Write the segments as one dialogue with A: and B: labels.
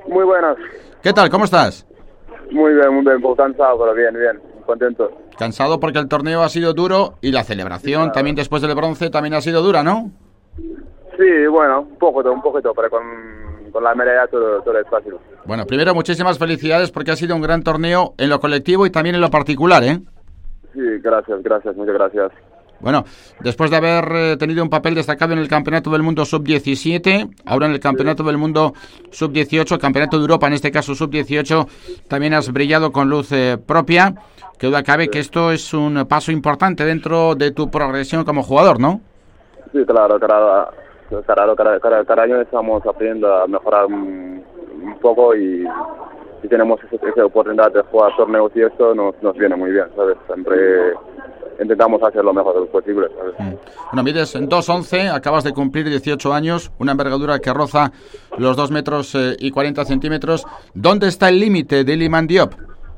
A: Muy buenas.
B: ¿Qué tal? ¿Cómo estás?
A: Muy bien, un poco cansado, pero bien, contento.
B: Cansado porque el torneo ha sido duro y la celebración
A: Claro.
B: también después del bronce también ha sido dura, ¿no?
A: Sí, bueno, un poquito, pero con la medalla todo es fácil.
B: Bueno, primero muchísimas felicidades porque ha sido un gran torneo en lo colectivo y también en lo particular, ¿eh?
A: Sí, gracias, muchas gracias.
B: Bueno, después de haber tenido un papel destacado en el Campeonato del Mundo Sub-17, ahora en el Campeonato del Mundo Sub-18, Campeonato de Europa, en este caso Sub-18, también has brillado con luz propia. Que duda cabe que esto es un paso importante dentro de tu progresión como jugador, ¿no?
A: Sí, claro, cada año estamos aprendiendo a mejorar un poco y si tenemos esa oportunidad de jugar torneos y esto nos viene muy bien, ¿sabes? Siempre intentamos hacer lo mejor posible, ¿sabes?
B: Bueno, mides en 2'11", acabas de cumplir 18 años, una envergadura que roza los 2 metros y 40 centímetros. ¿Dónde está el límite de Iliman Diop?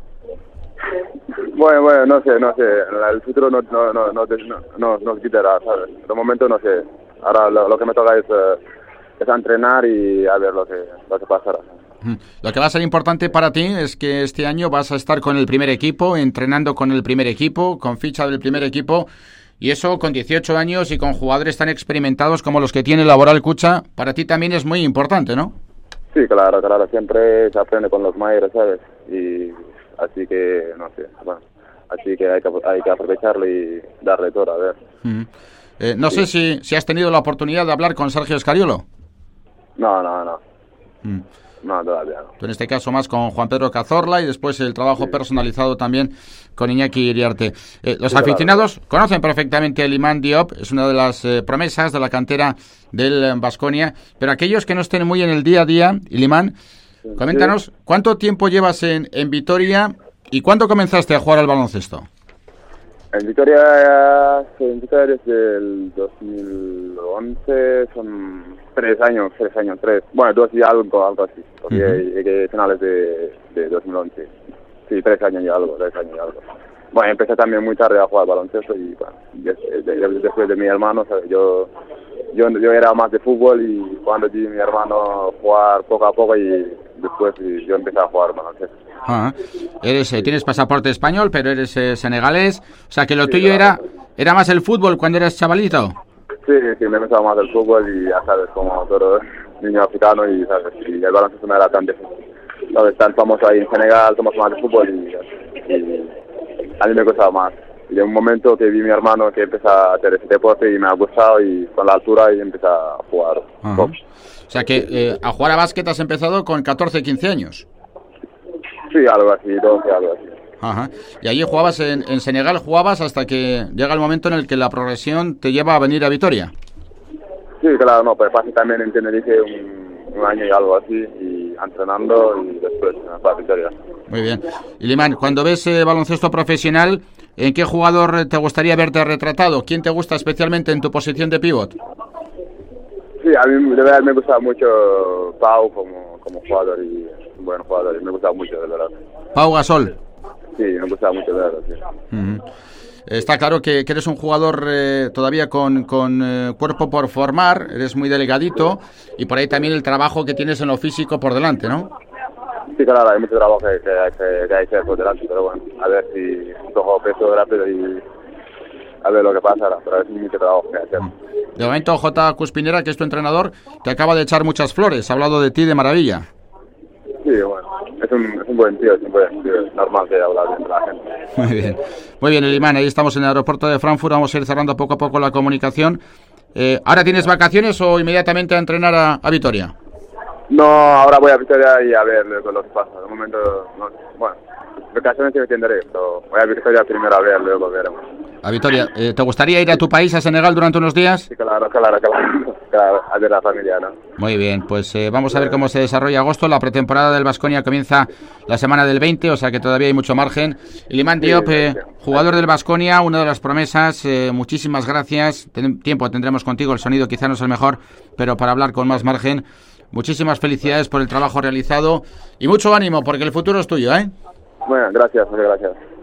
A: Bueno, no sé, el futuro nos quitará, ¿sabes? De momento no sé, ahora lo que me toca es entrenar y a ver lo que pasará.
B: Lo que va a ser importante para ti es que este año vas a estar con el primer equipo, entrenando con el primer equipo, con ficha del primer equipo, y eso con 18 años y con jugadores tan experimentados como los que tiene Laboral Cucha, para ti también es muy importante, ¿no?
A: Sí, claro, siempre se aprende con los mayores, ¿sabes? Y así que, no sé, bueno, así que hay que aprovecharlo y darle todo, a ver.
B: No sé si has tenido la oportunidad de hablar con Sergio Escariolo.
A: No. No, todavía no.
B: Tú en este caso más con Juan Pedro Cazorla y después el trabajo personalizado también con Iñaki Iriarte. Los aficionados conocen perfectamente a Iliman Diop, es una de las promesas de la cantera del Baskonia, pero aquellos que no estén muy en el día a día, Iliman, coméntanos, ¿cuánto tiempo llevas en Vitoria y cuándo comenzaste a jugar al baloncesto?
A: En Vitoria desde el 2011, son 3 años, bueno, 2 y algo así, porque llegué a finales de 2011, sí, 3 años y algo. Bueno, empecé también muy tarde a jugar baloncesto y bueno, después de mi hermano, ¿sabes? Yo era más de fútbol y cuando vi a mi hermano jugar poco a poco y después yo empecé a jugar baloncesto.
B: Tienes pasaporte español, pero eres senegalés, o sea que lo tuyo era más el fútbol cuando eras chavalito.
A: Sí, me gustaba más el fútbol y ya sabes, como todo niño africano y sabes, y el baloncesto no era tan tan famoso ahí en Senegal, somos más de fútbol y a mí me gustaba más. Y de un momento que vi a mi hermano que empezó a hacer ese deporte y me ha gustado y con la altura y empecé a jugar.
B: O sea que a jugar a básquet has empezado con 14, 15 años.
A: Sí, algo así, 12, algo así.
B: Ajá. Y allí jugabas en Senegal, jugabas hasta que llega el momento en el que la progresión te lleva a venir a Vitoria.
A: Sí, claro, no, pero pasé también en Tenerife un año y algo así, y entrenando y después para Vitoria.
B: Muy bien. Iliman, cuando ves baloncesto profesional, ¿en qué jugador te gustaría verte retratado? ¿Quién te gusta especialmente en tu posición de pívot?
A: Sí, a mí de verdad me gusta mucho Pau como jugador y un buen jugador, y me gusta mucho, de verdad.
B: Pau Gasol.
A: Sí, me gusta mucho, de verdad, sí.
B: Está claro que eres un jugador todavía con cuerpo por formar, eres muy delgadito y por ahí también el trabajo que tienes en lo físico por delante, ¿no?
A: Sí, claro, hay mucho trabajo que hay que hacer por delante, pero bueno, a ver si cojo peso rápido y a ver lo que pasa, pero es mucho trabajo que hay que hacer.
B: De momento, J. Cuspinera, que es tu entrenador, te acaba de echar muchas flores, ha hablado de ti de maravilla.
A: Sí, bueno, es un buen tío, es normal que hable bien de la gente.
B: Muy bien, Iliman, ahí estamos en el aeropuerto de Frankfurt, vamos a ir cerrando poco a poco la comunicación. ¿Ahora tienes vacaciones o inmediatamente a entrenar a Vitoria?
A: No, ahora voy a Vitoria y a ver lo que pasa. De momento, no, bueno, vacaciones sí me tendré, pero voy a Vitoria primero a ver, luego veremos.
B: A Vitoria, ¿te gustaría ir a tu país, a Senegal, durante unos días?
A: Sí, claro, a ver la familia, ¿no?
B: Muy bien, pues vamos a ver cómo se desarrolla agosto. La pretemporada del Baskonia comienza la semana del 20, o sea que todavía hay mucho margen. Iliman Diop, jugador del Baskonia, una de las promesas, muchísimas gracias. Tiempo tendremos contigo, el sonido quizá no es el mejor, pero para hablar con más margen. Muchísimas felicidades por el trabajo realizado y mucho ánimo porque el futuro es tuyo, ¿eh?
A: Bueno, gracias, muchas gracias.